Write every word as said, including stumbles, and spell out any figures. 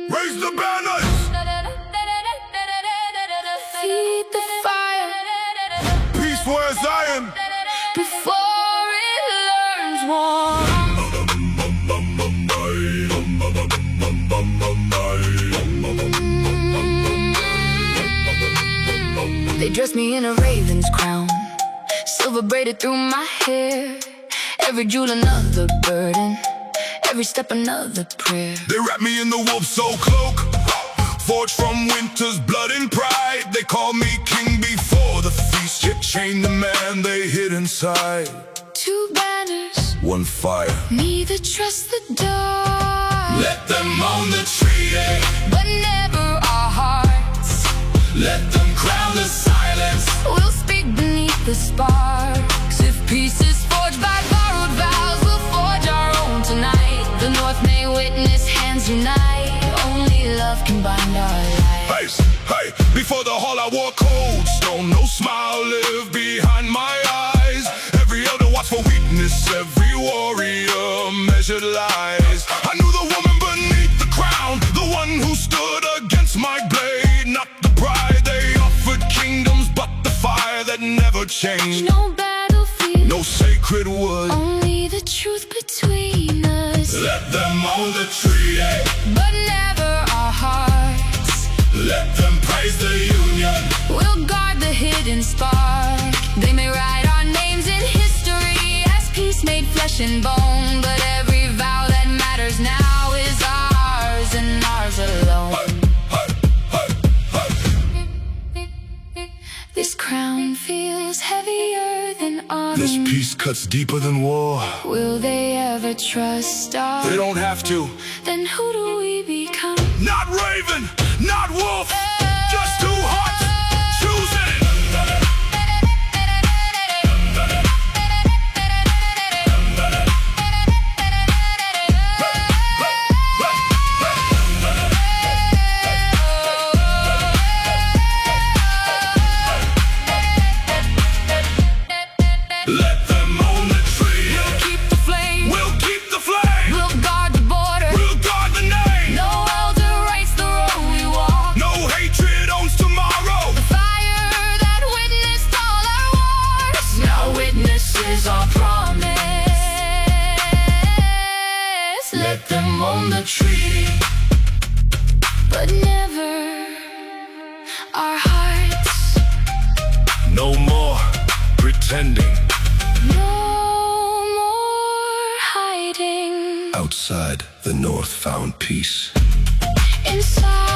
Raise the banners! Feed the fire. Peace for Zion! Before it learns war. They dress me in a raven's crown, silver braided through my hair. Every jewel another burden, every step another prayer. They wrap me in the wolf's soul cloak, forged from winter's blood and pride. They call me king before the feast, yet chained the man they hid inside. Two banners, one fire. Neither trust the dark. Let them own the treaty, but never our hearts. let them crown the silence. We'll speak beneath the sparks. If peace is forged by borrowed vows, we'll forge our own tonight. The North may witness hands unite. Only love can bind our lives. Hey, hey, before the hall I wore cold stone. No smile lived behind my eyes. Every elder watched for weakness, every warrior measured lies. I knew the woman beneath the crown, the one who stood against my blade. Not the pride they offered kingdoms, but the fire that never changed. No battlefield, no sacred wood, only the truth between us. Let them own the treaty, but never our hearts. let them praise the union. We'll guard the hidden spark. They may write our names in history as peace made flesh and bone, but every vow that matters now is ours and ours alone. This crown feels heavier than armor. This peace cuts deeper than war. Will they ever trust us? They don't have to. Then who do we become? Not Raven, not Wolf, just two hearts choosing. Let them own the tree. We'll keep the flame. We'll keep the flame. We'll guard the border. We'll guard the name. No elder writes the road we walk. No hatred owns tomorrow. The fire that witnessed all our wars now witnesses our promise. Let them own the treaty, but never our hearts. No more pretending. No more hiding. Outside, the North found peace. Inside